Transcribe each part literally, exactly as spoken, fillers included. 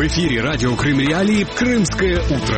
В эфире радио Крым Реалии «Крымское утро».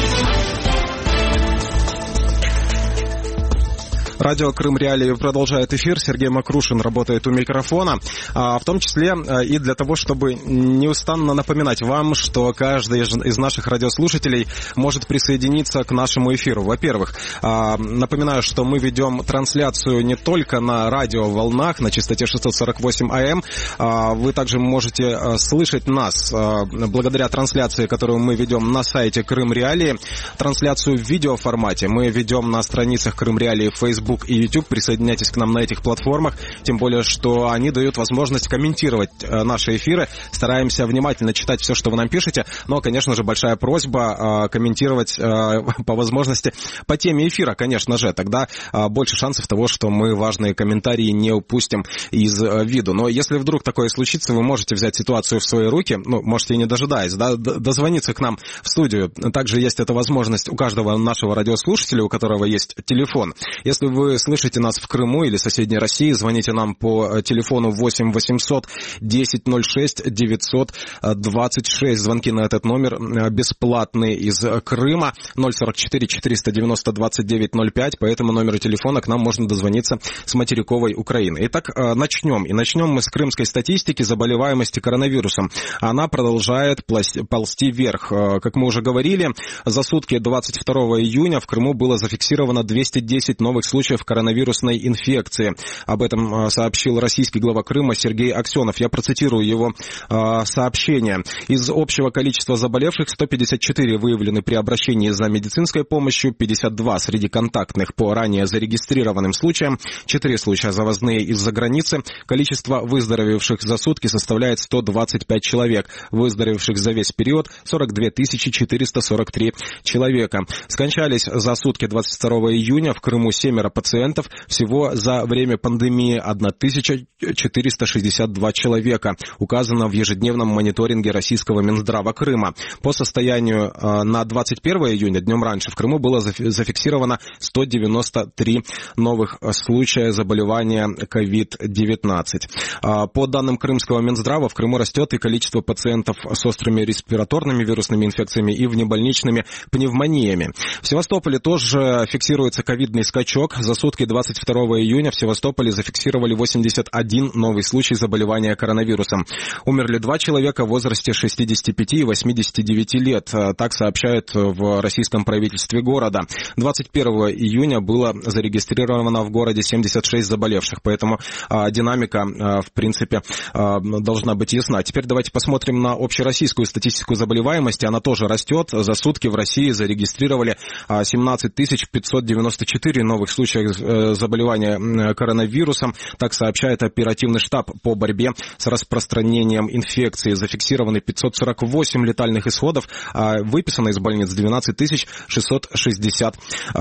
Радио Крым Реалии продолжает эфир. Сергей Макрушин работает у микрофона, в том числе и для того, чтобы неустанно напоминать вам, что каждый из наших радиослушателей может присоединиться к нашему эфиру. Во-первых, напоминаю, что мы ведем трансляцию не только на радиоволнах на частоте шестьсот сорок восемь АМ. Вы также можете слышать нас благодаря трансляции, которую мы ведем на сайте Крым Реалии. Трансляцию в видеоформате мы ведем на страницах Крым Реалии в Facebook и YouTube. Присоединяйтесь к нам на этих платформах, тем более, что они дают возможность комментировать наши эфиры. Стараемся внимательно читать все, что вы нам пишете, но, конечно же, большая просьба комментировать по возможности по теме эфира, конечно же, тогда больше шансов того, что мы важные комментарии не упустим из виду. Но если вдруг такое случится, вы можете взять ситуацию в свои руки, ну, можете и не дожидаясь, да, дозвониться к нам в студию. Также есть эта возможность у каждого нашего радиослушателя, у которого есть телефон. Если вы Вы слышите нас в Крыму или соседней России, звоните нам по телефону восемь восемьсот десять ноль шесть девятьсот двадцать шесть. Звонки на этот номер бесплатные из Крыма. ноль сорок четыре четыреста девяносто двадцать девять ноль пять. По этому номеру телефона к нам можно дозвониться с материковой Украины. Итак, начнем. И начнем мы с крымской статистики заболеваемости коронавирусом. Она продолжает ползти вверх. Как мы уже говорили, за сутки двадцать второго июня в Крыму было зафиксировано двести десять новых случаев коронавирусной инфекции. Об этом сообщил российский глава Крыма Сергей Аксенов. Я процитирую его э, сообщение. Из общего количества заболевших сто пятьдесят четыре выявлены при обращении за медицинской помощью, пятьдесят два среди контактных по ранее зарегистрированным случаям, четыре случая завозные из-за границы. Количество выздоровевших за сутки составляет сто двадцать пять человек. Выздоровевших за весь период сорок две тысячи четыреста сорок три человека. Скончались за сутки двадцать второго июня в Крыму семеро пациентов. пациентов. Всего за время пандемии тысяча четыреста шестьдесят два человека. Указано в ежедневном мониторинге российского Минздрава Крыма. По состоянию на двадцать первого июня, днем раньше, в Крыму было зафиксировано сто девяносто три новых случая заболевания ковид девятнадцать. По данным крымского Минздрава, в Крыму растет и количество пациентов с острыми респираторными вирусными инфекциями и внебольничными пневмониями. В Севастополе тоже фиксируется ковидный скачок. За сутки двадцать второго июня в Севастополе зафиксировали восемьдесят один новый случай заболевания коронавирусом. Умерли два человека в возрасте шестидесяти пяти и восьмидесяти девяти лет. Так сообщают в российском правительстве города. двадцать первого июня было зарегистрировано в городе семьдесят шесть заболевших, поэтому а, динамика, а, в принципе, а, должна быть ясна. Теперь давайте посмотрим на общероссийскую статистику заболеваемости. Она тоже растет. За сутки в России зарегистрировали а, семнадцать тысяч пятьсот девяносто четыре новых случаев заболевания коронавирусом. Так сообщает оперативный штаб по борьбе с распространением инфекции. Зафиксированы пятьсот сорок восемь летальных исходов, выписано из больниц двенадцать тысяч шестьсот шестьдесят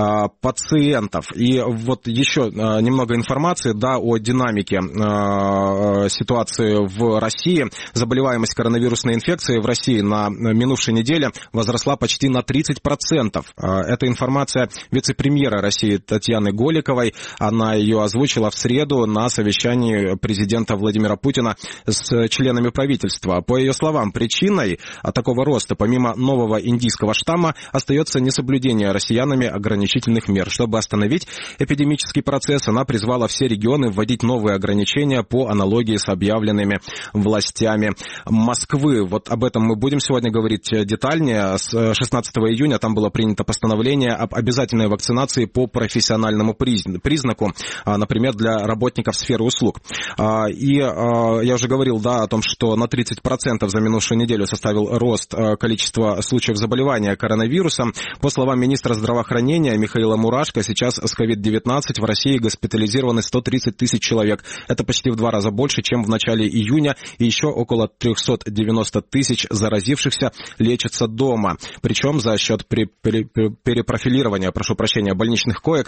пациентов. И вот еще немного информации, да, о динамике ситуации в России. Заболеваемость коронавирусной инфекцией в России на минувшей неделе возросла почти на тридцать процентов. Это информация вице-премьера России Татьяны Голиковой. Она ее озвучила в среду на совещании президента Владимира Путина с членами правительства. По ее словам, причиной такого роста, помимо нового индийского штамма, остается несоблюдение россиянами ограничительных мер. Чтобы остановить эпидемический процесс, она призвала все регионы вводить новые ограничения по аналогии с объявленными властями Москвы. Вот об этом мы будем сегодня говорить детальнее. С шестнадцатого июня там было принято постановление об обязательной вакцинации по профессиональному признаку, например, для работников сферы услуг. И я уже говорил, да, о том, что на тридцать процентов за минувшую неделю составил рост количества случаев заболевания коронавирусом. По словам министра здравоохранения Михаила Мурашко, сейчас с ковид девятнадцать в России госпитализированы сто тридцать тысяч человек. Это почти в два раза больше, чем в начале июня, и еще около триста девяносто тысяч заразившихся лечатся дома. Причем за счет перепрофилирования, прошу прощения, больничных коек долю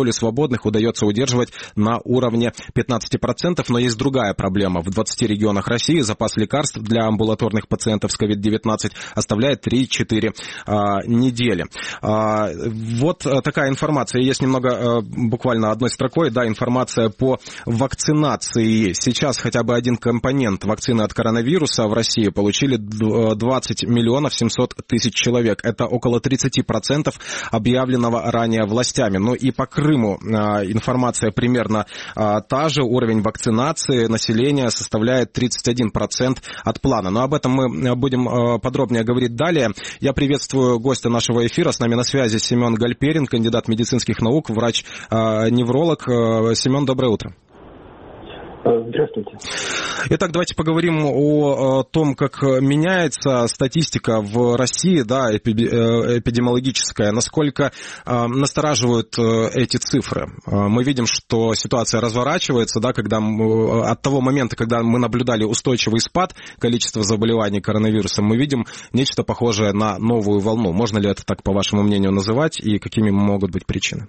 доли свободных удается удерживать на уровне пятнадцать процентов, но есть другая проблема. В двадцати регионах России запас лекарств для амбулаторных пациентов с ковид девятнадцать оставляет три-четыре а, недели. А, вот такая информация. Есть немного, а, буквально одной строкой, да, информация по вакцинации. Сейчас хотя бы один компонент вакцины от коронавируса в России получили двадцать миллионов семьсот тысяч человек. Это около тридцать процентов объявленного ранее властями. Ну и по Крыму а, информация примерно а, та же. Уровень вакцинации населения составляет тридцать один процент от плана. Но об этом мы будем а, подробнее говорить далее. Я приветствую гостя нашего эфира. С нами на связи Семен Гальперин, кандидат медицинских наук, врач-невролог. А, Семен, доброе утро. Здравствуйте. Итак, давайте поговорим о, о том, как меняется статистика в России, да, эпидемиологическая. Насколько э, настораживают э, эти цифры. Э, мы видим, что ситуация разворачивается, да, когда мы, от того момента, когда мы наблюдали устойчивый спад количества заболеваний коронавирусом, мы видим нечто похожее на новую волну. Можно ли это так, по вашему мнению, называть, и какими могут быть причины?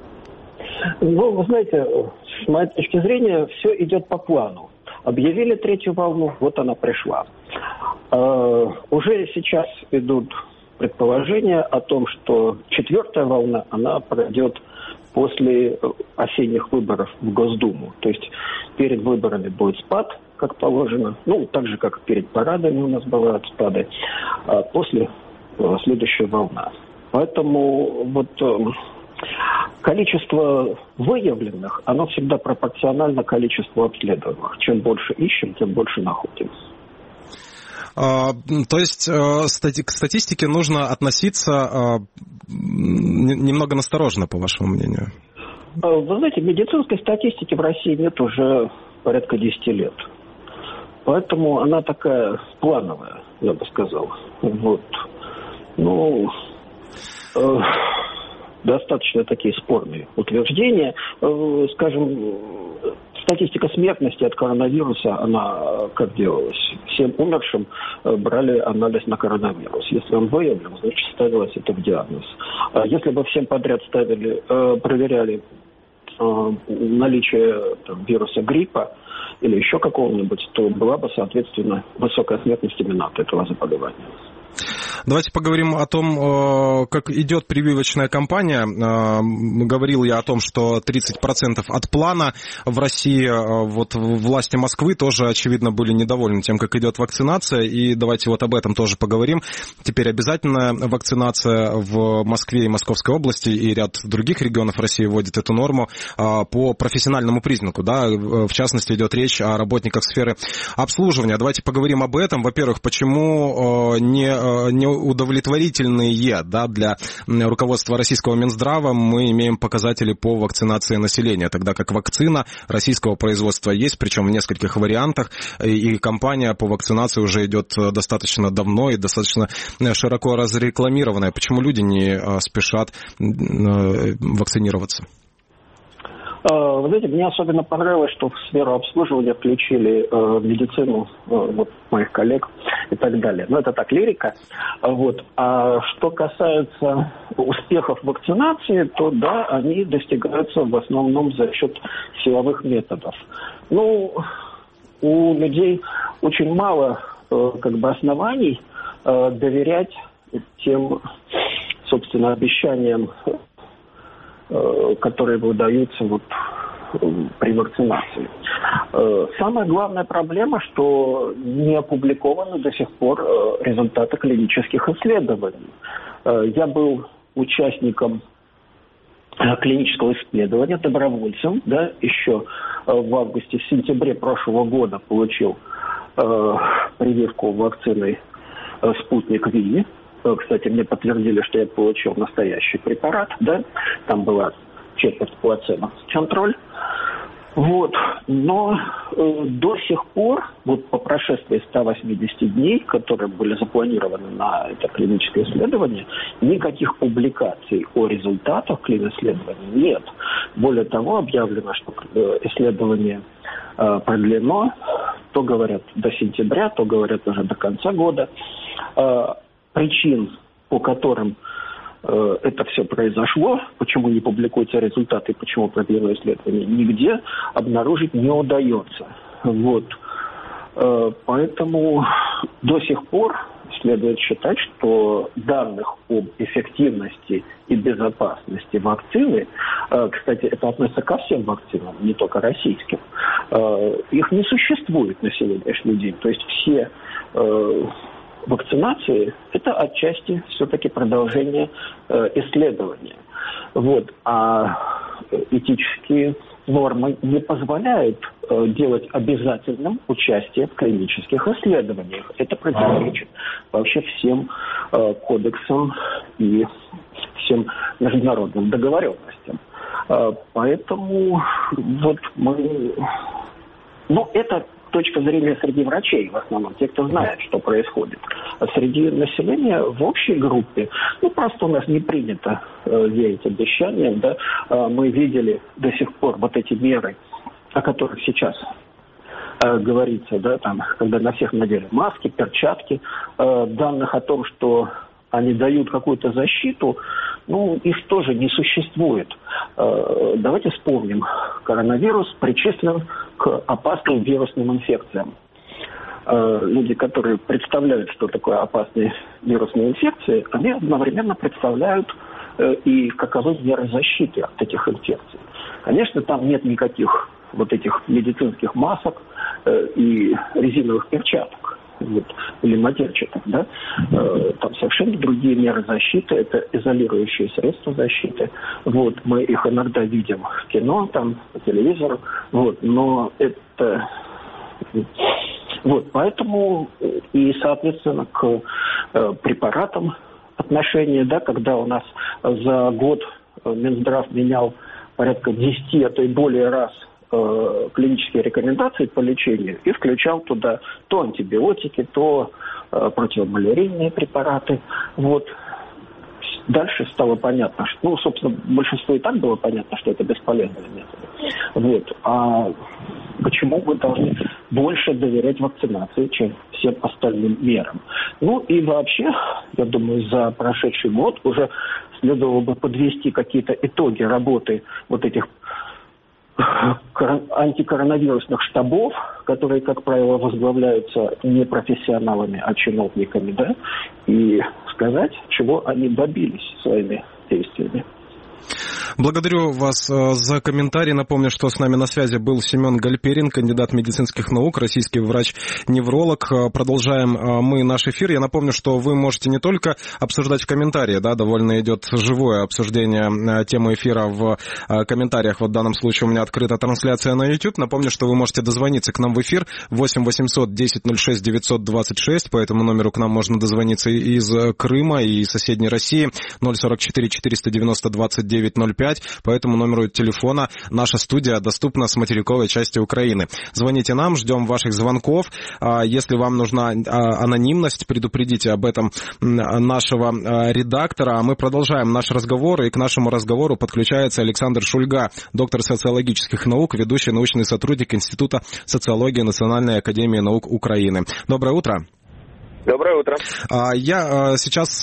Ну, вы знаете, с моей точки зрения, все идет по плану. Объявили третью волну, вот она пришла. Э, уже сейчас идут предположения о том, что четвертая волна, она пройдет после осенних выборов в Госдуму. То есть перед выборами будет спад, как положено, ну, так же, как перед парадами у нас бывают спады, а после э, следующая волна. Поэтому вот... Э, количество выявленных, оно всегда пропорционально количеству обследованных. Чем больше ищем, тем больше находим. А, то есть к статистике нужно относиться немного настороженно, по вашему мнению? Вы знаете, медицинской статистики в России нет уже порядка десяти лет. Поэтому она такая плановая, я бы сказал. Вот. Ну... Э- достаточно такие спорные утверждения. Скажем, статистика смертности от коронавируса, она как делалась? Всем умершим брали анализ на коронавирус. Если он выявлен, значит, ставилось это в диагноз. Если бы всем подряд ставили, проверяли наличие там, вируса гриппа или еще какого-нибудь, то была бы, соответственно, высокая смертность именно от этого заболевания. Давайте поговорим о том, как идет прививочная кампания. Говорил я о том, что тридцать процентов от плана в России. Вот власти Москвы тоже, очевидно, были недовольны тем, как идет вакцинация. И давайте вот об этом тоже поговорим. Теперь обязательная вакцинация в Москве и Московской области, и ряд других регионов России вводит эту норму по профессиональному признаку. Да? В частности, идет речь о работниках сферы обслуживания. Давайте поговорим об этом. Во-первых, почему не, не удовлетворительные, да, для руководства российского Минздрава мы имеем показатели по вакцинации населения, тогда как вакцина российского производства есть, причем в нескольких вариантах, и кампания по вакцинации уже идет достаточно давно и достаточно широко разрекламированная. Почему люди не спешат вакцинироваться? Вы знаете, мне особенно понравилось, что в сферу обслуживания включили э, медицину э, вот, моих коллег и так далее. Но это так, лирика. Вот. А что касается успехов вакцинации, то да, они достигаются в основном за счет силовых методов. Ну, у людей очень мало э, как бы оснований э, доверять тем, собственно, обещаниям, которые выдаются вот при вакцинации. Самая главная проблема, что не опубликованы до сих пор результаты клинических исследований. Я был участником клинического исследования, добровольцем, да, еще в августе, в сентябре прошлого года получил прививку вакциной «Спутник Ви». Кстати, мне подтвердили, что я получил настоящий препарат, да, там была четверть плацебо контроль. Вот, но э, до сих пор, вот по прошествии ста восьмидесяти дней, которые были запланированы на это клиническое исследование, никаких публикаций о результатах клинического нет. Более того, объявлено, что э, исследование э, продлено, то говорят до сентября, то говорят уже до конца года. Э, причин, по которым это все произошло, почему не публикуются результаты, почему проведено исследование, нигде обнаружить не удается. Вот. Поэтому до сих пор следует считать, что данных об эффективности и безопасности вакцины, кстати, это относится ко всем вакцинам, не только российским, их не существует на сегодняшний день. То есть все вакцинации – это отчасти все-таки продолжение исследования. Вот. А этические нормы не позволяют э, делать обязательным участие в клинических исследованиях. Это противоречит вообще всем э, кодексам и всем международным договоренностям. Э, поэтому вот мы... Ну, это точка зрения среди врачей, в основном, те, кто знает, что происходит. А среди населения в общей группе, ну, просто у нас не принято э, верить обещаниям, да, э, мы видели до сих пор вот эти меры, о которых сейчас э, говорится, да, там, когда на всех надели маски, перчатки, э, данных о том, что они дают какую-то защиту, ну, их тоже не существует. Э, давайте вспомним, коронавирус причислен к опасным вирусным инфекциям. Э, люди, которые представляют, что такое опасные вирусные инфекции, они одновременно представляют э, и каковы меры защиты от этих инфекций. Конечно, там нет никаких вот этих медицинских масок э, и резиновых перчаток. Вот, или матерчатых, да, э, там совершенно другие меры защиты, это изолирующие средства защиты, вот, мы их иногда видим в кино, там, по телевизору, вот, но это, вот, поэтому и, соответственно, к э, препаратам отношения, да, когда у нас за год Минздрав менял порядка десять, а то и более раз клинические рекомендации по лечению и включал туда то антибиотики, то э, противомалярийные препараты. Вот. Дальше стало понятно, что, ну, собственно, большинству и так было понятно, что это бесполезные методы. Вот. А почему мы должны больше доверять вакцинации, чем всем остальным мерам? Ну и вообще, я думаю, за прошедший год уже следовало бы подвести какие-то итоги работы вот этих антикоронавирусных штабов, которые, как правило, возглавляются не профессионалами, а чиновниками, да, и сказать, чего они добились своими действиями. Благодарю вас за комментарий. Напомню, что с нами на связи был Семен Гальперин, кандидат медицинских наук, российский врач-невролог. Продолжаем мы наш эфир. Я напомню, что вы можете не только обсуждать в комментарии, да, довольно идет живое обсуждение темы эфира в комментариях. Вот в данном случае у меня открыта трансляция на YouTube. Напомню, что вы можете дозвониться к нам в эфир восемь восемьсот десять ноль шесть девятьсот двадцать шесть. По этому номеру к нам можно дозвониться из Крыма и из соседней России. ноль сорок четыре четыреста девяносто двадцать девять ноль пять. По этому номеру телефона наша студия доступна с материковой части Украины. Звоните нам, ждем ваших звонков. Если вам нужна анонимность, предупредите об этом нашего редактора. Мы продолжаем наш разговор, и к нашему разговору подключается Александр Шульга, доктор социологических наук, ведущий научный сотрудник Института социологии Национальной академии наук Украины. Доброе утро. Доброе утро. Я сейчас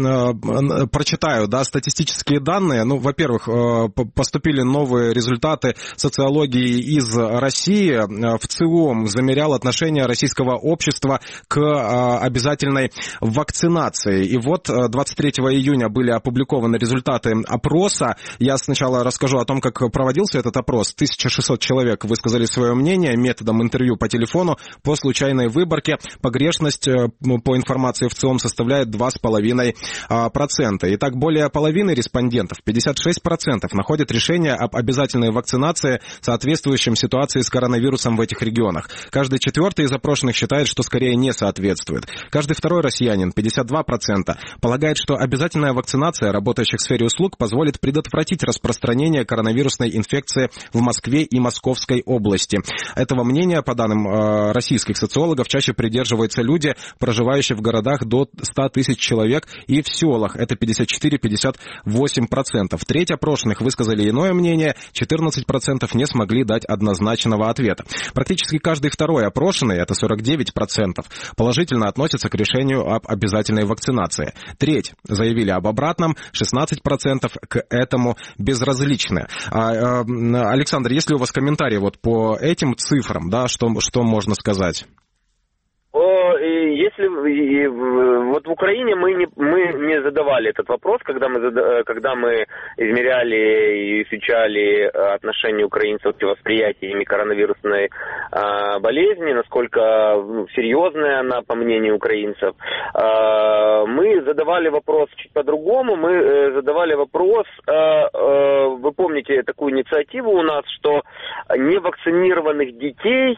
прочитаю, да, статистические данные. Ну, во-первых, поступили новые результаты социологии из России. В ЦИОМ замерял отношение российского общества к обязательной вакцинации. И вот двадцать третьего июня были опубликованы результаты опроса. Я сначала расскажу о том, как проводился этот опрос. тысяча шестьсот человек высказали свое мнение методом интервью по телефону по случайной выборке. Погрешность по информации в ЦИОМ составляет два с половиной процента. Итак, более половины респондентов, пятьдесят шесть процентов, находят решение об обязательной вакцинации, соответствующем ситуации с коронавирусом в этих регионах. Каждый четвертый из опрошенных считает, что скорее не соответствует. Каждый второй россиянин, пятьдесят два процента, полагает, что обязательная вакцинация работающих в сфере услуг позволит предотвратить распространение коронавирусной инфекции в Москве и Московской области. Этого мнения, по данным российских социологов, чаще придерживаются люди, проживающие проживающие в городах до ста тысяч человек и в селах. Это пятьдесят четыре - пятьдесят восемь процентов. Треть опрошенных высказали иное мнение, четырнадцать процентов не смогли дать однозначного ответа. Практически каждый второй опрошенный, это сорок девять процентов, положительно относится к решению об обязательной вакцинации. Треть заявили об обратном, шестнадцать процентов к этому безразличны. Александр, есть ли у вас комментарии вот по этим цифрам, да, что, что можно сказать? Если вот в Украине мы не, мы не задавали этот вопрос, когда мы, когда мы измеряли и изучали отношение украинцев к восприятию коронавирусной а, болезни, насколько ну, серьезная она, по мнению украинцев. А, мы задавали вопрос чуть по-другому. Мы задавали вопрос, а, а, вы помните такую инициативу у нас, что невакцинированных детей,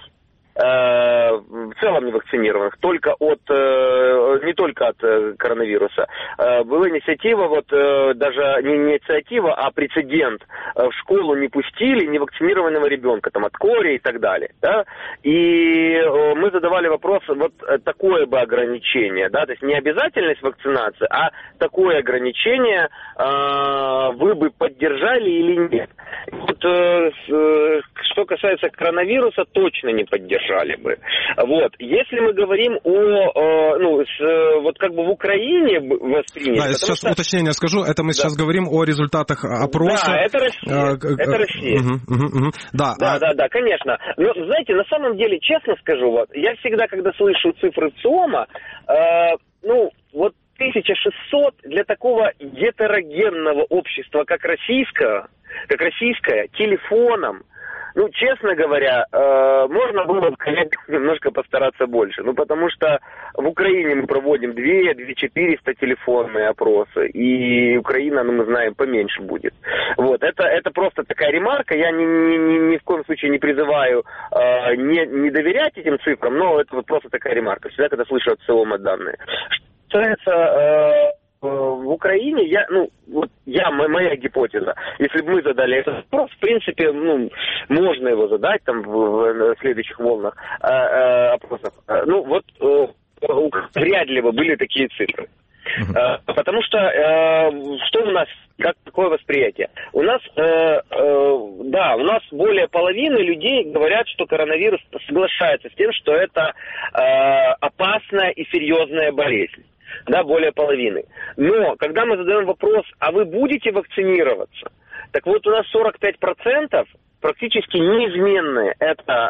в целом не вакцинированных, только от, не только от коронавируса. Была инициатива, вот даже не инициатива, а прецедент. В школу не пустили невакцинированного ребенка, там от кори и так далее. Да? И мы задавали вопрос, вот такое бы ограничение, да, то есть не обязательность вакцинации, а такое ограничение вы бы поддержали или нет. Вот, что касается коронавируса, точно не поддержали. бы. Вот. Если мы говорим о, ну, с, вот как бы в Украине воспринято... Да, я сейчас что... уточнение скажу. Это мы да. сейчас говорим о результатах опроса. Да, это Россия. А, это Россия. Угу, угу, угу. Да, да, а... да, да, конечно. Но, знаете, на самом деле, честно скажу, вот, я всегда, когда слышу цифры ЦИОМа, э, ну, вот тысяча шестьсот для такого гетерогенного общества, как российское, как российское, телефоном, ну, честно говоря, э, можно было, конечно, немножко постараться больше. Ну, потому что в Украине мы проводим две - две тысячи четыреста телефонные опросы, и Украина, ну, мы знаем, поменьше будет. Вот, это, это просто такая ремарка. Я ни, ни, ни в коем случае не призываю э, не, не доверять этим цифрам, но это вот просто такая ремарка. Всегда, когда слышу от ЦИОМа данные. Что касается... Э, в Украине, я, ну, вот я, моя гипотеза, если бы мы задали этот вопрос, в принципе, ну, можно его задать там в, в следующих волнах э, э, опросов. Ну, вот э, вряд ли бы были такие цифры. Uh-huh. Э, потому что, э, что у нас, как такое восприятие? У нас, э, э, да, у нас более половины людей говорят, что коронавирус соглашается с тем, что это э, опасная и серьезная болезнь. Да, более половины. Но, когда мы задаем вопрос, а вы будете вакцинироваться? Так вот, у нас сорок пять процентов практически неизменная эта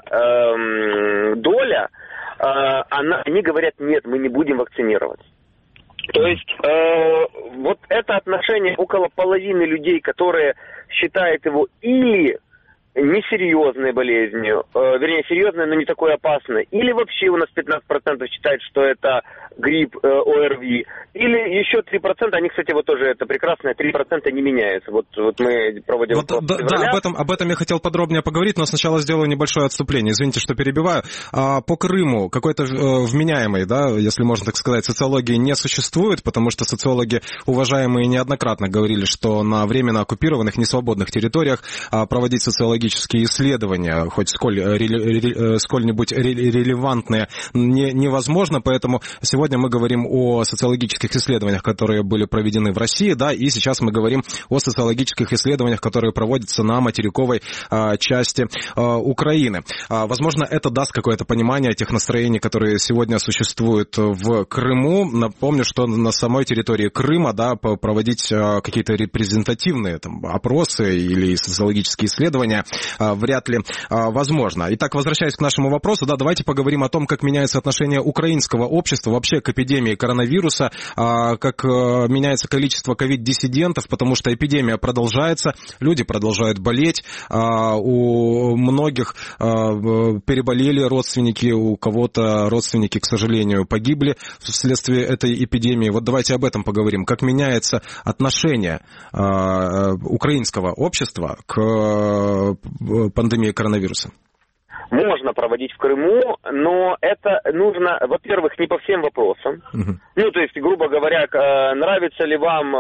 эм, доля, э, она, они говорят, нет, мы не будем вакцинироваться. То есть, э, вот это отношение около половины людей, которые считают его или несерьезной болезнью, э, вернее, серьезной, но не такой опасной, или вообще у нас пятнадцать процентов считают, что это грипп, э, ОРВИ, или еще три процента, они, кстати, вот тоже это прекрасное, три процента не меняются. Вот, вот мы проводим... Вот, да, да об, этом, об этом я хотел подробнее поговорить, но сначала сделаю небольшое отступление. Извините, что перебиваю. А, по Крыму какой-то э, вменяемой, да, если можно так сказать, социологии не существует, потому что социологи, уважаемые, неоднократно говорили, что на временно оккупированных, несвободных территориях а, проводить социологию исследования, хоть сколь, сколь-нибудь релевантные, не, невозможно, поэтому сегодня мы говорим о социологических исследованиях, которые были проведены в России, да, и сейчас мы говорим о социологических исследованиях, которые проводятся на материковой а, части а, Украины. А, возможно, это даст какое-то понимание тех настроений, которые сегодня существуют в Крыму. Напомню, что на самой территории Крыма, да, проводить а, какие-то репрезентативные там опросы или социологические исследования вряд ли а, возможно. Итак, возвращаясь к нашему вопросу, да, давайте поговорим о том, как меняется отношение украинского общества вообще к эпидемии коронавируса, а, как а, меняется количество ковид-диссидентов, потому что эпидемия продолжается, люди продолжают болеть, а, у многих а, переболели родственники, у кого-то родственники, к сожалению, погибли вследствие этой эпидемии. Вот давайте об этом поговорим. Как меняется отношение а, украинского общества к пандемии коронавируса? Можно можно проводить в Крыму, но это нужно, во-первых, не по всем вопросам. Uh-huh. Ну, то есть, грубо говоря, нравится ли вам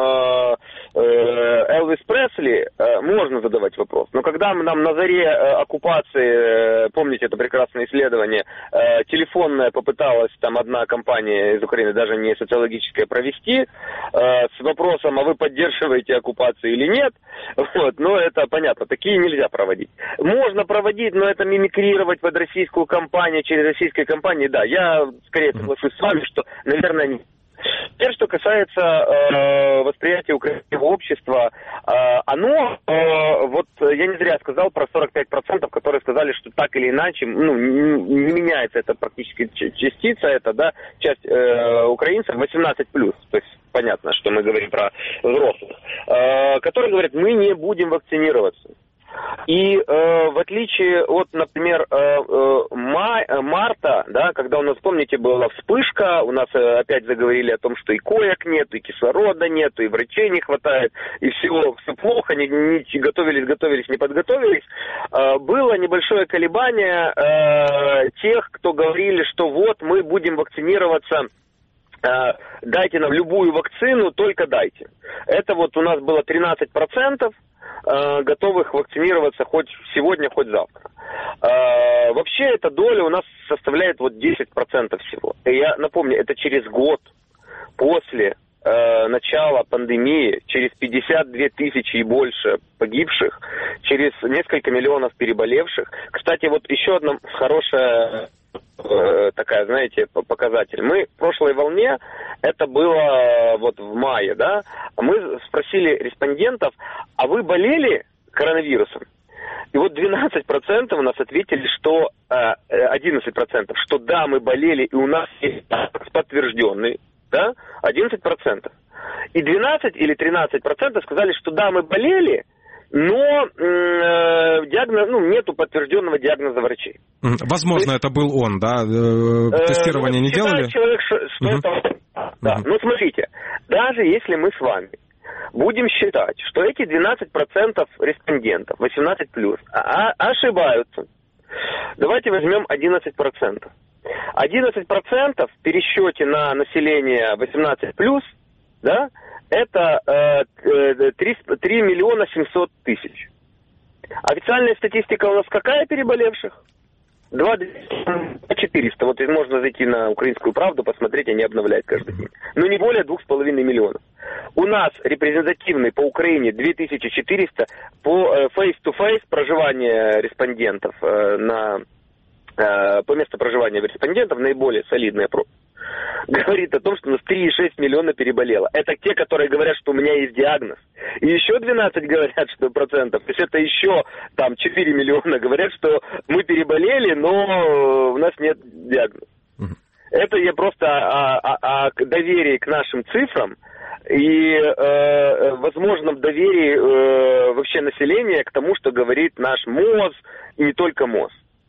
Элвис Пресли, можно задавать вопрос. Но когда нам на заре оккупации, помните это прекрасное исследование, телефонное попыталась там одна компания из Украины, даже не социологическая, провести, с вопросом, а вы поддерживаете оккупацию или нет, вот, но это понятно, такие нельзя проводить. Можно проводить, но это мимикрировать под российскую компанию, через российские компании, да, я скорее соглашусь с вами, что, наверное, не. Теперь, что касается э, восприятия украинского общества, э, оно, э, вот я не зря сказал про сорок пять процентов, которые сказали, что так или иначе, ну, не, не меняется эта практически частица, это, да, часть э, украинцев восемнадцать плюс, то есть понятно, что мы говорим про взрослых, э, которые говорят, мы не будем вакцинироваться. И э, в отличие от, например, э, э, май, марта, да, когда у нас, помните, была вспышка, у нас э, опять заговорили о том, что и коек нет, и кислорода нет, и врачей не хватает, и все, все плохо, не, не готовились, готовились, не подготовились, э, было небольшое колебание э, тех, кто говорили, что вот мы будем вакцинироваться, э, дайте нам любую вакцину, только дайте. Это вот у нас было тринадцать процентов. Готовых вакцинироваться хоть сегодня, хоть завтра. А, вообще эта доля у нас составляет вот десять процентов всего. И я напомню, это через год после э, начала пандемии, через пятьдесят две тысячи и больше погибших, через несколько миллионов переболевших. Кстати, вот еще одна хорошая э, такая, знаете, показатель. Мы в прошлой волне, это было вот в мае, да, мы спросили респондентов, а вы болели коронавирусом? И вот двенадцать процентов у нас ответили, что одиннадцать процентов, что да, мы болели, и у нас есть подтвержденный, да, одиннадцать процентов. И двенадцать или тринадцать процентов сказали, что да, мы болели, но э, диагноз, ну, нету подтвержденного диагноза врачей. Возможно, есть, это был он, да? Э, тестирование э, не делали? Человек, что, что uh-huh. это... Да. Uh-huh. Ну, смотрите, даже если мы с вами будем считать, что эти двенадцать процентов респондентов, восемнадцать плюс, а- ошибаются, давайте возьмем одиннадцать процентов. одиннадцать процентов в пересчете на население восемнадцать плюс, да, это э, три миллиона семьсот тысяч. Официальная статистика у нас какая переболевших? два четыреста. Вот можно зайти на «Украинскую правду», посмотреть, они обновляют каждый день. Но не более двух с половиной миллионов. У нас репрезентативный по Украине две тысячи четыреста по face-to-face проживание респондентов на, по месту проживания респондентов наиболее солидный опрос. Говорит о том, что у нас три и шесть миллиона переболело. Это те, которые говорят, что у меня есть диагноз. И еще двенадцать говорят, что процентов. То есть это еще там четыре миллиона говорят, что мы переболели, но у нас нет диагноза. Uh-huh. Это я просто о, о, о доверии к нашим цифрам и э, возможном доверии э, вообще населения к тому, что говорит наш МОЗ, и не только МОЗ.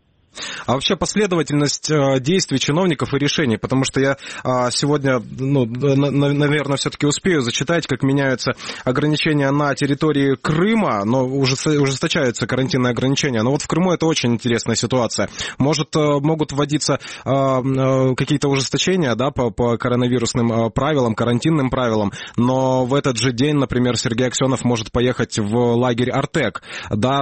А вообще последовательность действий чиновников и решений, потому что я сегодня, ну, наверное, все-таки успею зачитать, как меняются ограничения на территории Крыма, но ужесточаются карантинные ограничения. Но вот в Крыму это очень интересная ситуация. Может, могут вводиться какие-то ужесточения, да, по, по коронавирусным правилам, карантинным правилам, но в этот же день, например, Сергей Аксенов может поехать в лагерь Артек. Да,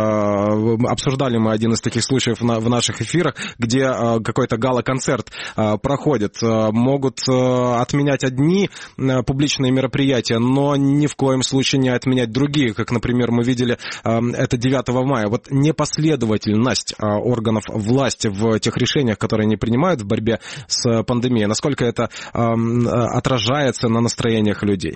обсуждали мы один из таких случаев на в наших эфирах, где э, какой-то гала-концерт э, проходит. Э, могут э, отменять одни э, публичные мероприятия, но ни в коем случае не отменять другие, как, например, мы видели э, это девятого мая. Вот непоследовательность э, органов власти в тех решениях, которые они принимают в борьбе с пандемией, насколько это э, отражается на настроениях людей?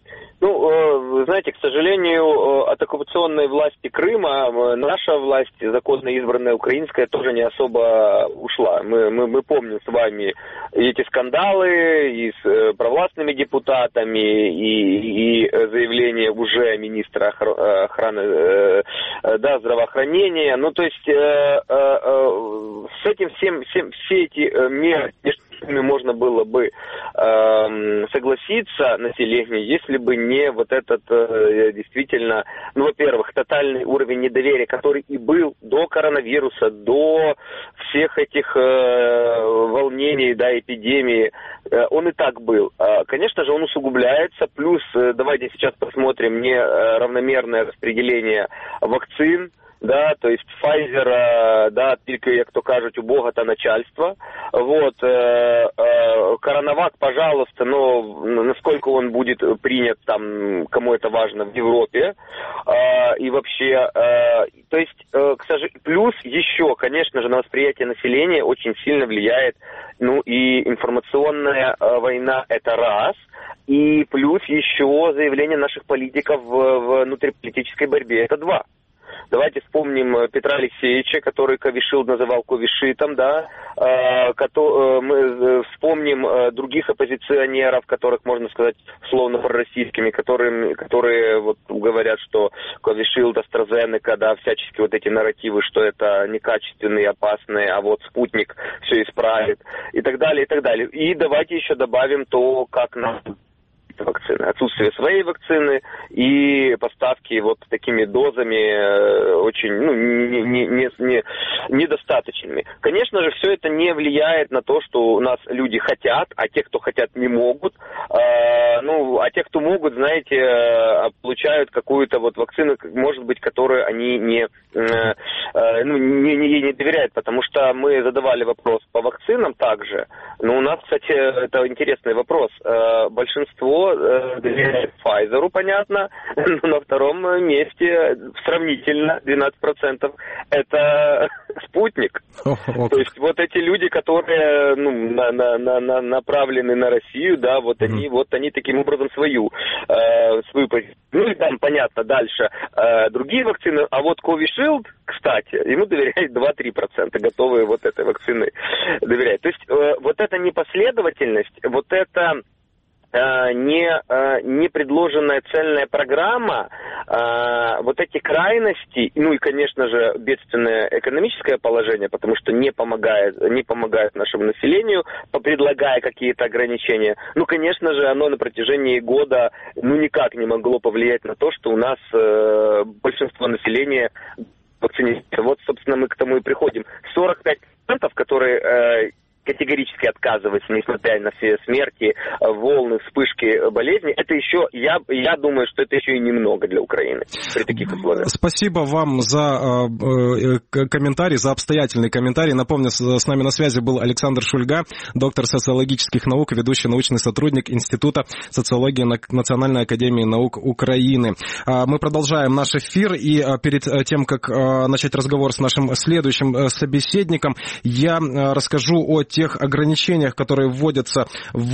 Ну, знаете, к сожалению, от оккупационной власти Крыма наша власть, законно избранная украинская, тоже не особо ушла. Мы, мы, мы помним с вами эти скандалы и с провластными депутатами, и, и заявление уже министра охраны, да, здравоохранения. Ну, то есть с этим всем, всем все эти меры с ними можно было бы э, согласиться населению, если бы не вот этот э, действительно, ну, во-первых, тотальный уровень недоверия, который и был до коронавируса, до всех этих э, волнений, да, эпидемии, э, он и так был. Э, конечно же, он усугубляется, плюс, э, давайте сейчас посмотрим неравномерное распределение вакцин, да, то есть Pfizer, да, тільки, як то кажуть, у Бога та начальство. Вот, э, э, Коронавак, пожалуйста, но насколько он будет принят там, кому это важно, в Европе, э, и вообще, э, то есть, э, к сожалению, плюс еще, конечно же, на восприятие населения очень сильно влияет, ну, и информационная э, война, это раз, и плюс еще заявление наших политиков в, в внутриполитической борьбе, это два. Давайте вспомним Петра Алексеевича, который Ковишилд называл ковишитом, да, мы вспомним других оппозиционеров, которых можно сказать условно пророссийскими, которые, которые вот говорят, что Ковишилд, AstraZeneca, да, всячески вот эти нарративы, что это некачественные, опасные, а вот спутник все исправит, и так далее, и так далее. И давайте еще добавим то, как нам вакцины, отсутствие своей вакцины и поставки вот такими дозами очень, ну, не, не, не, не, недостаточными. Конечно же, все это не влияет на то, что у нас люди хотят, а те, кто хотят, не могут. А, ну, а те, кто могут, знаете, получают какую-то вот вакцину, может быть, которую они не, ну, не, не, не доверяют, потому что мы задавали вопрос по вакцинам также, но у нас, кстати, это интересный вопрос. Большинство доверяет Pfizer, понятно, но на втором месте сравнительно двенадцать процентов это спутник. О, о. То есть вот эти люди, которые, ну, на, на, на, направлены на Россию, да, вот mm-hmm. они, вот они таким образом свою, э, свою позицию. Ну и там, понятно, дальше э, другие вакцины, а вот Covishield, кстати, ему доверяет два-три процента, готовые вот этой вакцины доверять. То есть э, вот эта непоследовательность, вот это Не, не предложенная цельная программа, вот эти крайности, ну и, конечно же, бедственное экономическое положение, потому что не помогает, не помогает нашему населению, предлагая какие-то ограничения, ну, конечно же, оно на протяжении года ну никак не могло повлиять на то, что у нас большинство населения вакцинировано. Вот, собственно, мы к тому и приходим. сорок пять процентов, которые категорически отказываются, несмотря на все смерти, волны, вспышки болезни, это еще, я, я думаю, что это еще и немного для Украины при таких условиях. Спасибо вам за э, комментарий, за обстоятельный комментарий. Напомню, с, с нами на связи был Александр Шульга, доктор социологических наук, ведущий научный сотрудник Института социологии Национальной академии наук Украины. Мы продолжаем наш эфир, и перед тем, как начать разговор с нашим следующим собеседником, я расскажу о тех ограничениях, которые вводятся в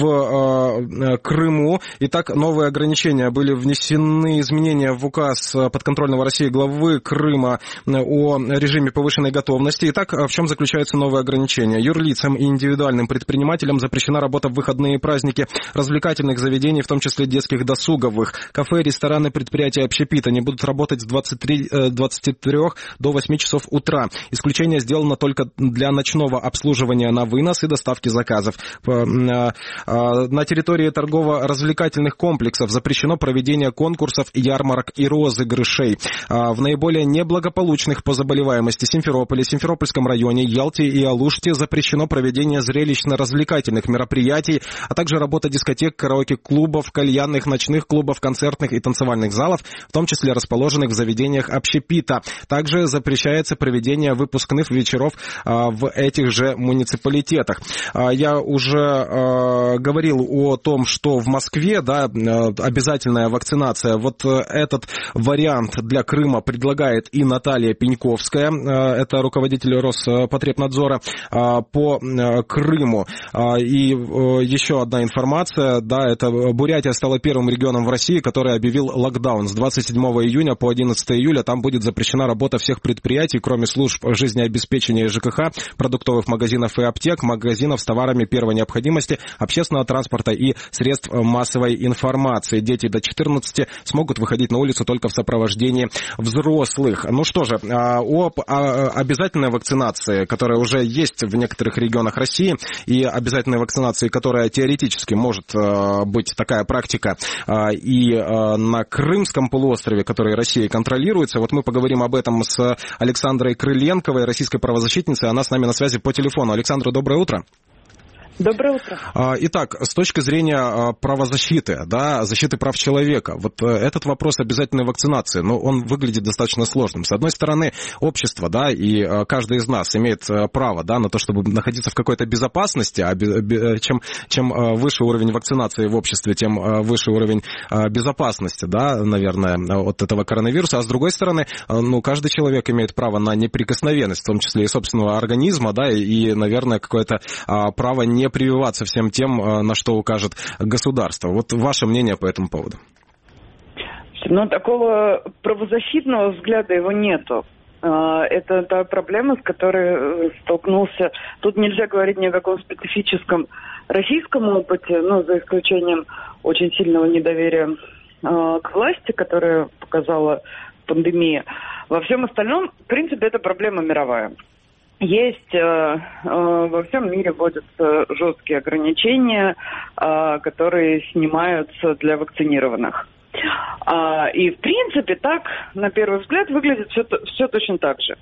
э, Крыму. Итак, новые ограничения были внесены, изменения в указ подконтрольного России главы Крыма о режиме повышенной готовности. Итак, в чем заключаются новые ограничения? Юрлицам и индивидуальным предпринимателям запрещена работа в выходные праздники развлекательных заведений, в том числе детских досуговых. Кафе, рестораны, предприятия общепита не будут работать с двадцати трёх до восьми часов утра. Исключение сделано только для ночного обслуживания на вынос и доставки заказов. На территории торгово-развлекательных комплексов запрещено проведение конкурсов, ярмарок и розыгрышей. В наиболее неблагополучных по заболеваемости Симферополе, Симферопольском районе, Ялте и Алуште запрещено проведение зрелищно-развлекательных мероприятий, а также работа дискотек, караоке-клубов, кальянных, ночных клубов, концертных и танцевальных залов, в том числе расположенных в заведениях общепита. Также запрещается проведение выпускных вечеров в этих же муниципалитетах. Я уже э, говорил о том, что в Москве, да, обязательная вакцинация. Вот этот вариант для Крыма предлагает и Наталья Пеньковская, э, это руководитель Роспотребнадзора, э, по э, Крыму. Э, и э, еще одна информация, да, это Бурятия стала первым регионом в России, который объявил локдаун. С двадцать седьмого июня по одиннадцатого июля там будет запрещена работа всех предприятий, кроме служб жизнеобеспечения ЖКХ, продуктовых магазинов и аптек, магазинов магазинов с товарами первой необходимости, общественного транспорта и средств массовой информации. Дети до четырнадцати смогут выходить на улицу только в сопровождении взрослых. Ну что же, об обязательной вакцинации, которая уже есть в некоторых регионах России, и обязательной вакцинации, которая теоретически может быть такая практика и на Крымском полуострове, который Россией контролируется. Вот мы поговорим об этом с Александрой Крыленковой, российской правозащитницей. Она с нами на связи по телефону. Александра, доброе утро. Доброе утро. Итак, с точки зрения правозащиты, да, защиты прав человека, вот этот вопрос обязательной вакцинации, ну, он выглядит достаточно сложным. С одной стороны, общество, да, и каждый из нас имеет право, да, на то, чтобы находиться в какой-то безопасности, а чем, чем выше уровень вакцинации в обществе, тем выше уровень безопасности, да, наверное, от этого коронавируса. А с другой стороны, ну, каждый человек имеет право на неприкосновенность, в том числе и собственного организма, да, и, наверное, какое-то право не прививаться всем тем, на что укажет государство. Вот ваше мнение по этому поводу? Ну, такого правозащитного взгляда его нету. Это та проблема, с которой столкнулся. Тут нельзя говорить ни о каком специфическом российском опыте, ну, за исключением очень сильного недоверия к власти, которое показала пандемия. Во всем остальном, в принципе, это проблема мировая. Есть э, э, во всем мире вводятся жесткие ограничения, э, которые снимаются для вакцинированных. А, и, в принципе, так, на первый взгляд, выглядит все, все точно так же.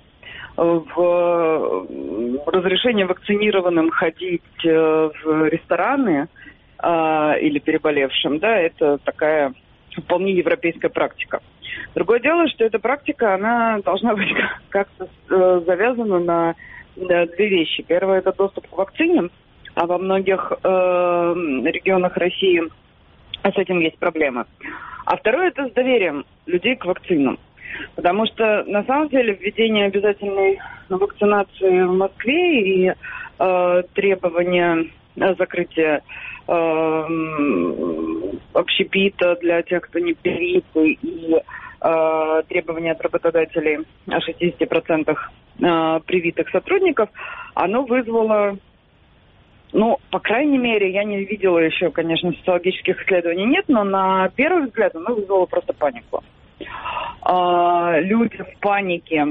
В разрешение вакцинированным ходить в рестораны э, или переболевшим, да, это такая вполне европейская практика. Другое дело, что эта практика, она должна быть как-то э, завязана на, на две вещи. Первое – это доступ к вакцине, а во многих э, регионах России с этим есть проблемы. А второе – это с доверием людей к вакцинам. Потому что, на самом деле, введение обязательной вакцинации в Москве и э, требования закрытия э, общепита для тех, кто не привиты, и э, требования от работодателей о шестьдесят процентов э, привитых сотрудников, оно вызвало, ну, по крайней мере, я не видела еще, конечно, социологических исследований нет, но на первый взгляд оно вызвало просто панику. Э, люди в панике,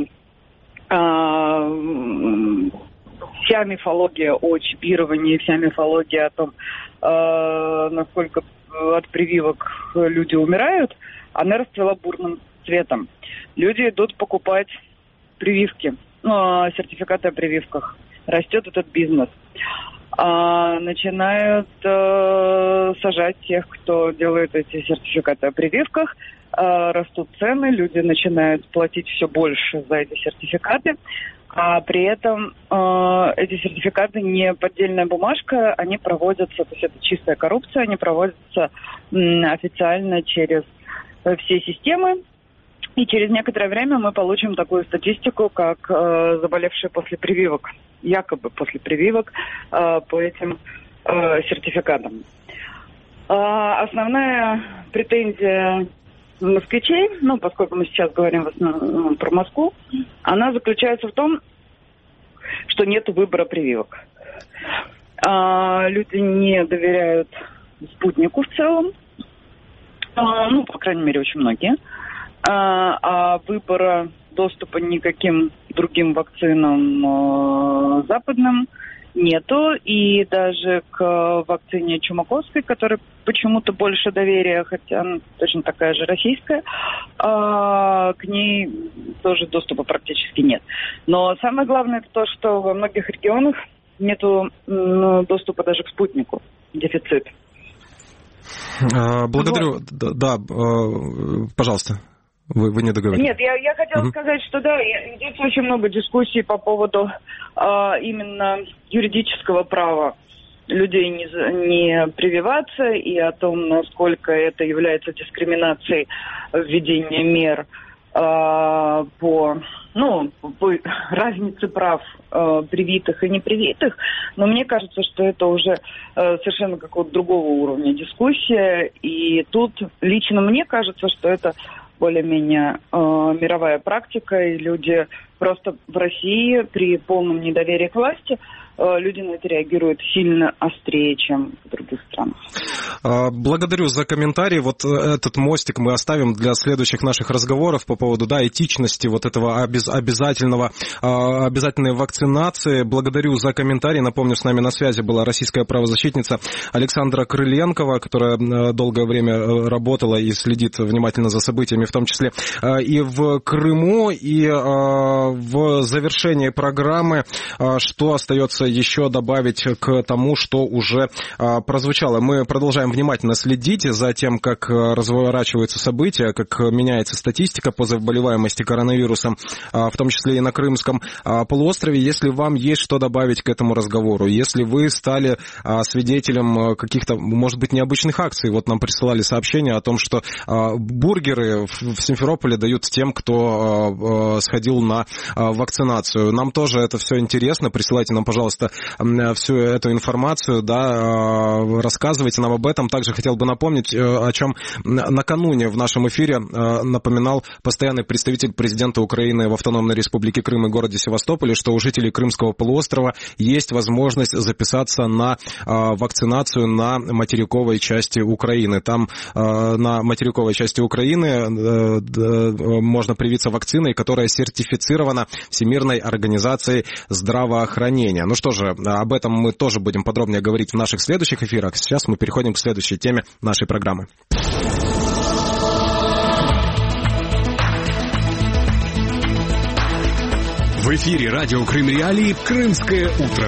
э, вся мифология о чипировании, вся мифология о том, э, насколько от прививок люди умирают, она расцвела бурным цветом. Люди идут покупать прививки, ну, сертификаты о прививках. Растет этот бизнес. А, начинают э, сажать тех, кто делает эти сертификаты о прививках. А, растут цены, люди начинают платить все больше за эти сертификаты. А при этом э, эти сертификаты не поддельная бумажка, они проводятся, то есть это чистая коррупция, они проводятся м, официально через все системы. И через некоторое время мы получим такую статистику, как э, заболевшие после прививок, якобы после прививок э, по этим э, сертификатам. Э, основная претензия москвичей, ну, поскольку мы сейчас говорим в основном про Москву, она заключается в том, что нет выбора прививок. А, люди не доверяют спутнику в целом, а, ну, по крайней мере, очень многие, а, а выбора доступа никаким другим вакцинам а, западным нету, и даже к вакцине Чумаковской, которой почему-то больше доверия, хотя она точно такая же российская, а, к ней тоже доступа практически нет. Но самое главное то, что во многих регионах нету ну, доступа даже к спутнику, дефицит. Благодарю. Вот. Да, да, пожалуйста. Вы, вы не договорили. Нет, я, я хотела uh-huh. сказать, что да, идет очень много дискуссий по поводу а, именно юридического права людей не, не прививаться и о том, насколько это является дискриминацией введения мер а, по, ну, по разнице прав а, привитых и непривитых. Но мне кажется, что это уже а, совершенно какого-то другого уровня дискуссия. И тут лично мне кажется, что это более-менее э, мировая практика, и люди Просто в России при полном недоверии к власти люди на это реагируют сильно острее, чем в других странах. Благодарю за комментарий. Вот этот мостик мы оставим для следующих наших разговоров по поводу, да, этичности вот этого обязательного, обязательной вакцинации. Благодарю за комментарий. Напомню, с нами на связи была российская правозащитница Александра Крыленкова, которая долгое время работала и следит внимательно за событиями, в том числе и в Крыму. И в завершении программы, что остается еще добавить к тому, что уже а, прозвучало. Мы продолжаем внимательно следить за тем, как разворачиваются события, как меняется статистика по заболеваемости коронавирусом, а, в том числе и на Крымском а, полуострове. Если вам есть что добавить к этому разговору, если вы стали а, свидетелем каких-то, может быть, необычных акций, вот нам присылали сообщение о том, что а, бургеры в, в Симферополе дают тем, кто а, а, сходил на а, вакцинацию. Нам тоже это все интересно. Присылайте нам, пожалуйста, всю эту информацию, да, рассказывайте нам об этом. Также хотел бы напомнить, о чем накануне в нашем эфире напоминал постоянный представитель президента Украины в Автономной Республике Крым и городе Севастополе, что у жителей Крымского полуострова есть возможность записаться на вакцинацию на материковой части Украины. Там на материковой части Украины можно привиться вакциной, которая сертифицирована Всемирной организацией здравоохранения. Ну что же, об этом мы тоже будем подробнее говорить в наших следующих эфирах. Сейчас мы переходим к следующей теме нашей программы. В эфире радио Крым Реалии «Крымское утро».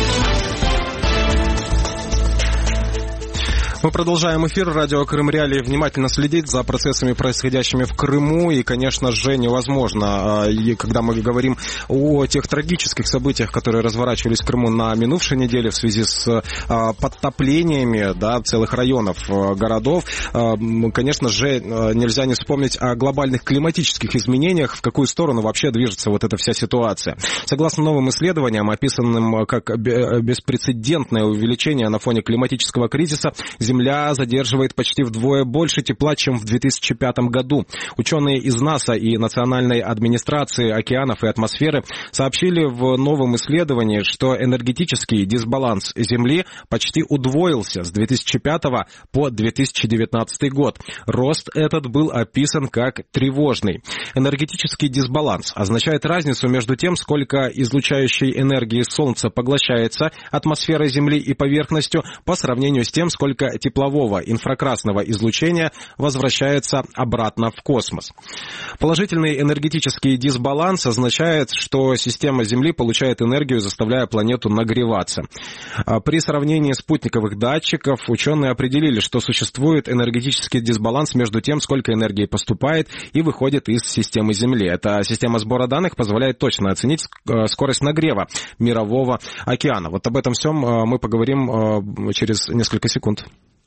Мы продолжаем эфир. Радио Крым Реалии внимательно следить за процессами, происходящими в Крыму. И, конечно же, невозможно, когда мы говорим о тех трагических событиях, которые разворачивались в Крыму на минувшей неделе в связи с подтоплениями, да, целых районов, городов, конечно же, нельзя не вспомнить о глобальных климатических изменениях, в какую сторону вообще движется вот эта вся ситуация. Согласно новым исследованиям, описанным как беспрецедентное увеличение на фоне климатического кризиса, Земля задерживает почти вдвое больше тепла, чем в две тысячи пятом году. Ученые из НАСА и Национальной администрации океанов и атмосферы сообщили в новом исследовании, что энергетический дисбаланс Земли почти удвоился с две тысячи пятого по две тысячи девятнадцатый год. Рост этот был описан как тревожный. Энергетический дисбаланс означает разницу между тем, сколько излучающей энергии Солнца поглощается атмосферой Земли и поверхностью, по сравнению с тем, сколько теплового инфракрасного излучения возвращается обратно в космос. Положительный энергетический дисбаланс означает, что система Земли получает энергию, заставляя планету нагреваться. При сравнении спутниковых датчиков ученые определили, что существует энергетический дисбаланс между тем, сколько энергии поступает и выходит из системы Земли. Эта система сбора данных позволяет точно оценить скорость нагрева мирового океана. Вот об этом всем мы поговорим через несколько секунд.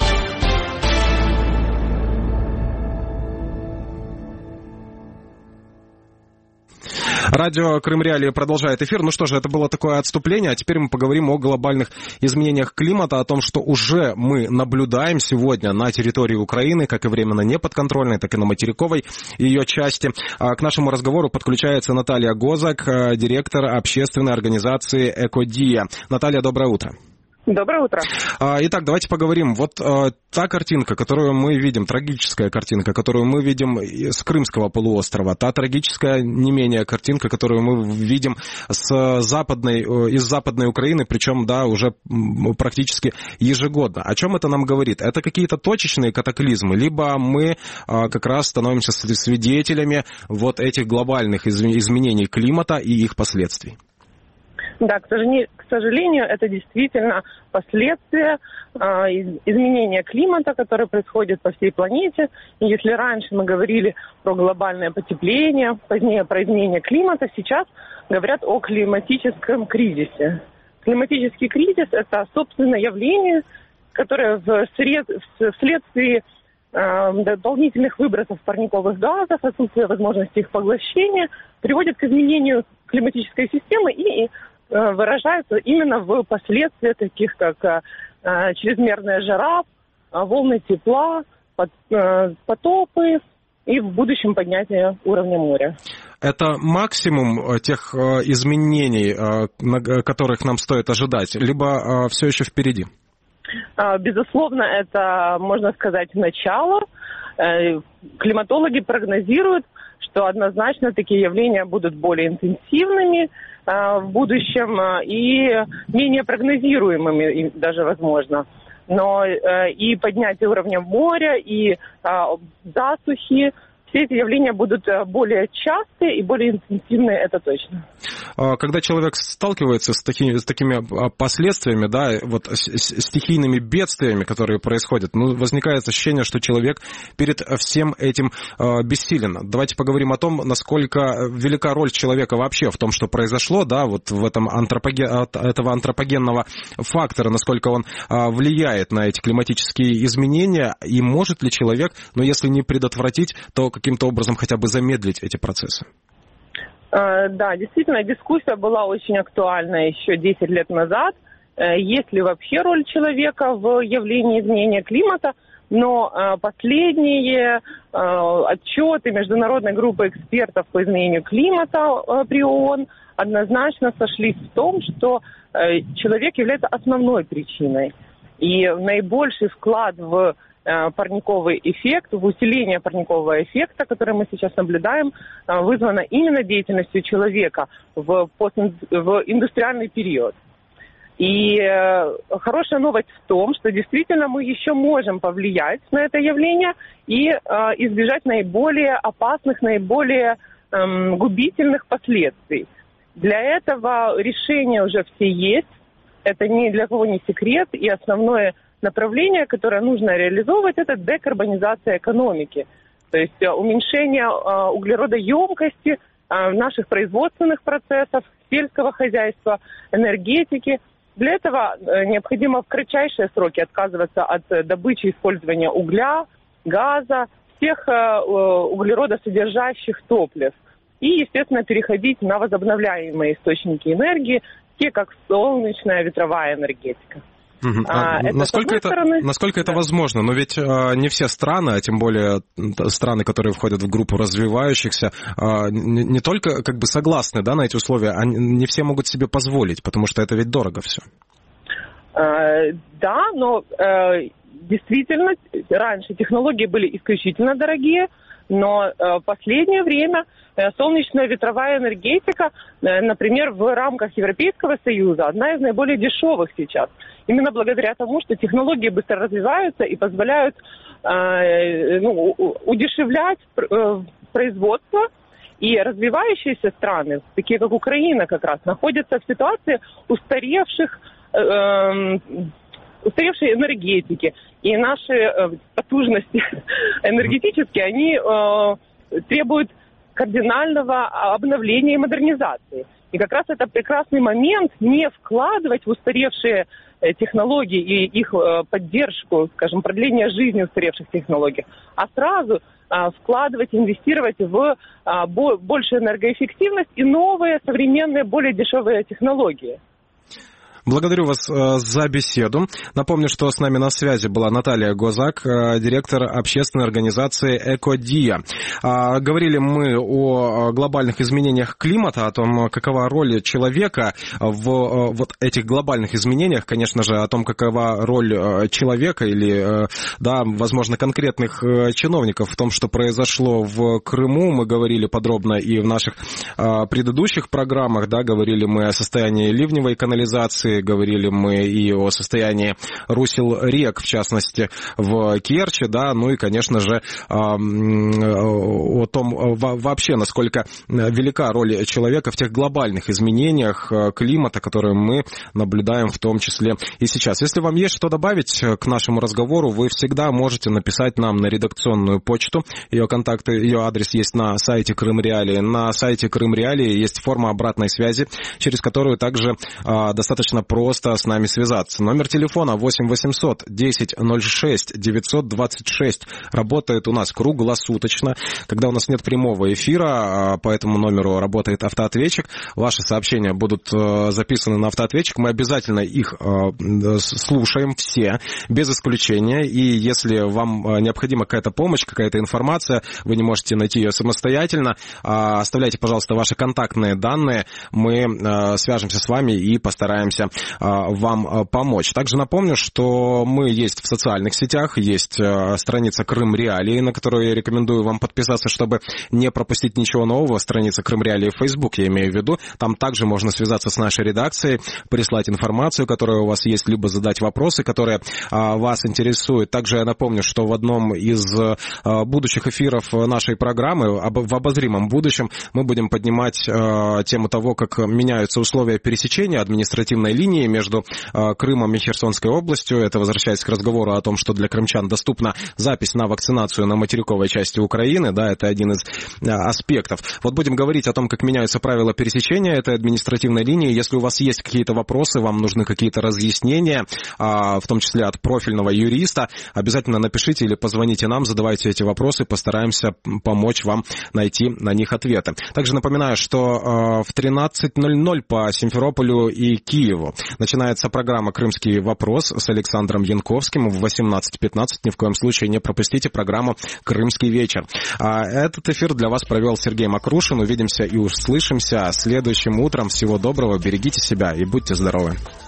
Радио Крым Реалии продолжает эфир. Ну что же, это было такое отступление, а теперь мы поговорим о глобальных изменениях климата, о том, что уже мы наблюдаем сегодня на территории Украины, как и временно неподконтрольной, так и на материковой ее части. К нашему разговору подключается Наталья Гозак, директор общественной организации «Экодия». Наталья, доброе утро. Доброе утро. Итак, давайте поговорим. Вот та картинка, которую мы видим, трагическая картинка, которую мы видим с Крымского полуострова, та трагическая не менее картинка, которую мы видим с западной, из западной Украины, причем, да, уже практически ежегодно. О чем это нам говорит? Это какие-то точечные катаклизмы, либо мы как раз становимся свидетелями вот этих глобальных изменений климата и их последствий? Да, к сожалению, к сожалению, это действительно последствия э, изменения климата, которое происходит по всей планете. И если раньше мы говорили про глобальное потепление, позднее про изменение климата, сейчас говорят о климатическом кризисе. Климатический кризис – это, собственно, явление, которое вслед, вследствие э, дополнительных выбросов парниковых газов, отсутствия возможности их поглощения, приводит к изменению климатической системы и выражаются именно в последствиях таких, как э, чрезмерная жара, волны тепла, под, э, потопы, и в будущем поднятие уровня моря. Это максимум тех изменений, которых нам стоит ожидать, либо все еще впереди? Безусловно, это, можно сказать, начало. Климатологи прогнозируют, что однозначно такие явления будут более интенсивными в будущем и менее прогнозируемыми даже, возможно. Но и поднятие уровня моря, и засухи, все эти явления будут более частые и более интенсивные, это точно. Когда человек сталкивается с такими, с такими последствиями, да, вот стихийными бедствиями, которые происходят, ну, возникает ощущение, что человек перед всем этим бессилен. Давайте поговорим о том, насколько велика роль человека вообще в том, что произошло, да, вот в этом антропоген... этого антропогенного фактора, насколько он влияет на эти климатические изменения, и может ли человек, ну, если не предотвратить, то каким-то образом хотя бы замедлить эти процессы? Да, действительно, дискуссия была очень актуальна еще десять лет назад. Есть ли вообще роль человека в явлении изменения климата? Но последние отчеты международной группы экспертов по изменению климата при ООН однозначно сошлись в том, что человек является основной причиной. И наибольший вклад в парниковый эффект, в усиление парникового эффекта, который мы сейчас наблюдаем, вызвано именно деятельностью человека в, пост... в индустриальный период. И хорошая новость в том, что действительно мы еще можем повлиять на это явление и избежать наиболее опасных, наиболее эм, губительных последствий. Для этого решения уже все есть. Это ни для кого не секрет, и основное направление, которое нужно реализовывать, это декарбонизация экономики. То есть уменьшение э, углеродоемкости э, наших производственных процессов, сельского хозяйства, энергетики. Для этого э, необходимо в кратчайшие сроки отказываться от добычи и использования угля, газа, всех э, углеродосодержащих топлив. И, естественно, переходить на возобновляемые источники энергии, такие как солнечная, ветровая энергетика. Угу. А, это, насколько, это, стороны... насколько это возможно? Но ведь а, не все страны, а тем более страны, которые входят в группу развивающихся, а, не, не только как бы согласны, да, на эти условия, а не все могут себе позволить, потому что это ведь дорого все. А, да, но а, действительно, раньше технологии были исключительно дорогие, но в последнее время солнечная ветровая энергетика, например, в рамках Европейского Союза, одна из наиболее дешевых сейчас. Именно благодаря тому, что технологии быстро развиваются и позволяют э, ну, удешевлять э, производство. И развивающиеся страны, такие как Украина как раз, находятся в ситуации устаревших, э, устаревшей энергетики. И наши э, потужности энергетические, они э, требуют кардинального обновления и модернизации. И как раз это прекрасный момент не вкладывать в устаревшие технологии и их поддержку, скажем, продление жизни устаревших технологий, а сразу вкладывать, инвестировать в большую энергоэффективность и новые, современные, более дешевые технологии. Благодарю вас за беседу. Напомню, что с нами на связи была Наталья Гозак, директор общественной организации «Экодия». Говорили мы о глобальных изменениях климата, о том, какова роль человека в вот этих глобальных изменениях, конечно же, о том, какова роль человека или, да, возможно, конкретных чиновников в том, что произошло в Крыму. Мы говорили подробно и в наших предыдущих программах, да, говорили мы о состоянии ливневой канализации, говорили мы и о состоянии русел рек, в частности, в Керчи, да, ну и, конечно же, о том вообще, насколько велика роль человека в тех глобальных изменениях климата, которые мы наблюдаем в том числе и сейчас. Если вам есть что добавить к нашему разговору, вы всегда можете написать нам на редакционную почту. Ее контакты, ее адрес есть на сайте Крым Реалии. На сайте Крым Реалии есть форма обратной связи, через которую также достаточно просто с нами связаться. Номер телефона восемь восемьсот десять ноль шесть девятьсот двадцать шесть работает у нас круглосуточно. Когда у нас нет прямого эфира, по этому номеру работает автоответчик. Ваши сообщения будут записаны на автоответчик. Мы обязательно их слушаем все, без исключения. И если вам необходима какая-то помощь, какая-то информация, вы не можете найти ее самостоятельно, оставляйте, пожалуйста, ваши контактные данные. Мы свяжемся с вами и постараемся вам помочь. Также напомню, что мы есть в социальных сетях, есть страница Крым Реалии, на которую я рекомендую вам подписаться, чтобы не пропустить ничего нового. Страница Крым Реалии в Facebook, я имею в виду. Там также можно связаться с нашей редакцией, прислать информацию, которая у вас есть, либо задать вопросы, которые вас интересуют. Также я напомню, что в одном из будущих эфиров нашей программы, в обозримом будущем, мы будем поднимать тему того, как меняются условия пересечения административной линии между Крымом и Херсонской областью. Это возвращаясь к разговору о том, что для крымчан доступна запись на вакцинацию на материковой части Украины. Да, это один из аспектов. Вот будем говорить о том, как меняются правила пересечения этой административной линии. Если у вас есть какие-то вопросы, вам нужны какие-то разъяснения, в том числе от профильного юриста, обязательно напишите или позвоните нам, задавайте эти вопросы, постараемся помочь вам найти на них ответы. Также напоминаю, что в тринадцать ноль ноль по Симферополю и Киеву начинается программа «Крымский вопрос» с Александром Янковским в восемнадцать пятнадцать. Ни в коем случае не пропустите программу «Крымский вечер». Этот эфир для вас провел Сергей Макрушин. Увидимся и услышимся следующим утром. Всего доброго, берегите себя и будьте здоровы.